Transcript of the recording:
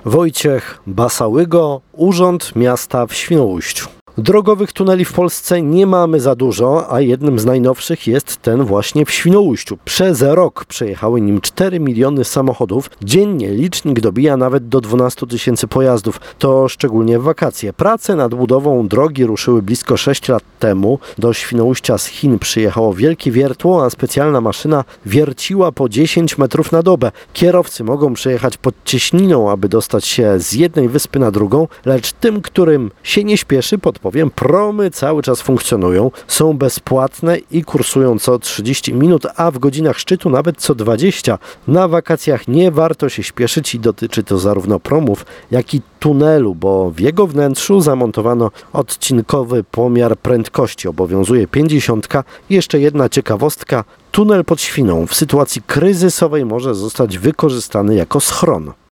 Wojciech Basałygo, Urząd Miasta w Świnoujściu. Drogowych tuneli w Polsce nie mamy za dużo, a jednym z najnowszych jest ten właśnie w Świnoujściu. Przez rok przejechały nim 4 miliony samochodów. Dziennie licznik dobija nawet do 12 tysięcy pojazdów. To szczególnie w wakacje. Prace nad budową drogi ruszyły blisko 6 lat temu. Do Świnoujścia z Chin przyjechało wielkie wiertło, a specjalna maszyna wierciła po 10 metrów na dobę. Kierowcy mogą przejechać pod cieśniną, aby dostać się z jednej wyspy na drugą, lecz tym, którym się nie śpieszy, podpowiem, promy cały czas funkcjonują, są bezpłatne i kursują co 30 minut, a w godzinach szczytu nawet co 20. Na wakacjach nie warto się śpieszyć i dotyczy to zarówno promów, jak i tunelu, bo w jego wnętrzu zamontowano odcinkowy pomiar prędkości. Obowiązuje 50. Jeszcze jedna ciekawostka. Tunel pod Świną w sytuacji kryzysowej może zostać wykorzystany jako schron.